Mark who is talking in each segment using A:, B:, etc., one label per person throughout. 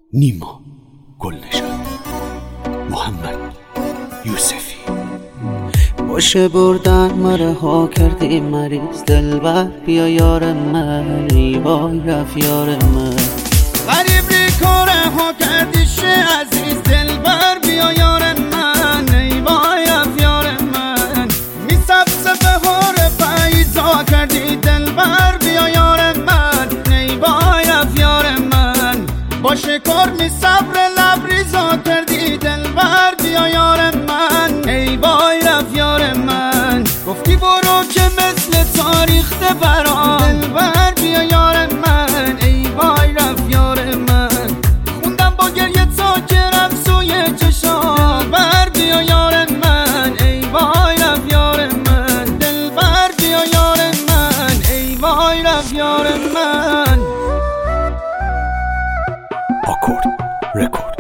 A: نیما گلنشان، محمد یوسفی.
B: باشه بردن مره ها کردی مریض دلبر، بیا یار من ای وای رفت یار من.
C: غریب ری کاره ها کردی شه عزیز دلبر، بیا یار من ای وای رفت یار من. می سبز بهار پاییزا کردی دلبر، بیا یار من ای وای رفت یار من. باشه کار می صبر لبریزا کردی دلبر، بیا یار من ای وای رفت یار من. گفتی برو که مثل تاریخ برام دلبر، بیا یار من ای وای رفت یار من. خوندم با گریه تا که رفت سوی چشام دلبر، بیا یار من ای وای رفت یار من. دلبر بیا یار من ای وای رفت یار من.
A: آکورد رکورد.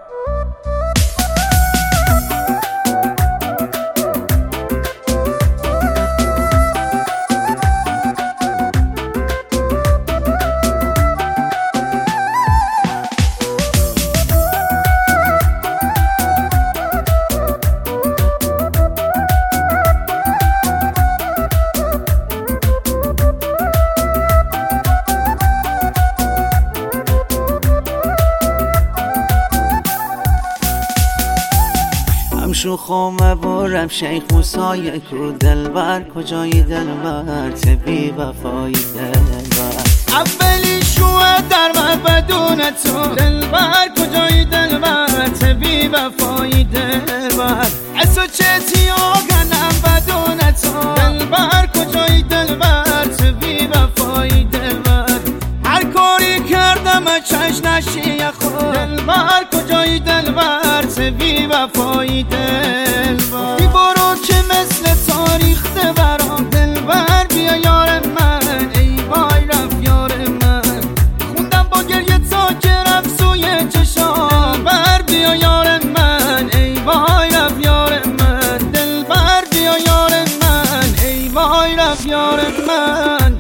B: شوخم بارم شیخ موسای کو دلبر، کجایی دلبر تبی وفایی دلبر.
C: اولی شوه در من بدون تو دلبر، کجایی دلبر تبی وفایی دلبر. اسو چتی آگنم بدون تو دلبر، کجایی دلبر تبی وفایی دلبر. هر کاری کردم چش نشی خود دلبر، کجایی دلبر تبی وفایی دلبر. بی برو که مثل تاریخ برام دلبر، بیا یار من ای وای رفت یار من. خوندم با گریه تا که رفت سوی چشام بر، بیا یار من ای وای رفت یار من. دلبر بیا یار من ای وای رفت یار من.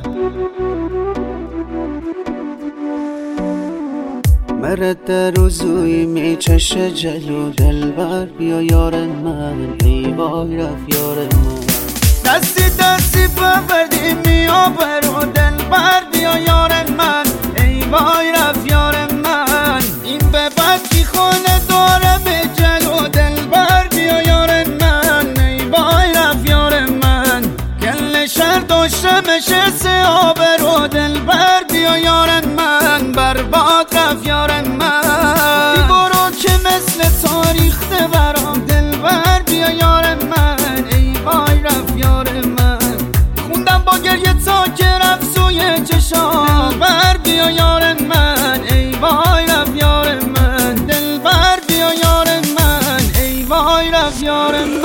B: مرد روزوی می چشه جلو دلبر، بیا یار من ای وای رفت یار من.
C: دستی دستی ببردی میا برو دلبر، بیا یار من ای وای رفت یار من. این به بعد کی خونه داره به جلو دلبر، بیا یار من ای وای رفت یار من. گل شهر داشته مشه سه آبرو دلبر، بیا یار من برباد رفت یار من. بی برو که مثل تاریخ برام دلبر، بیا یار من ای وای رفت یار من. خوندم با گریه تا که رفت سوی چشام بر، بیا یار من ای وای رفت یار من. دلبر بیا یار من ای وای رفت یار من.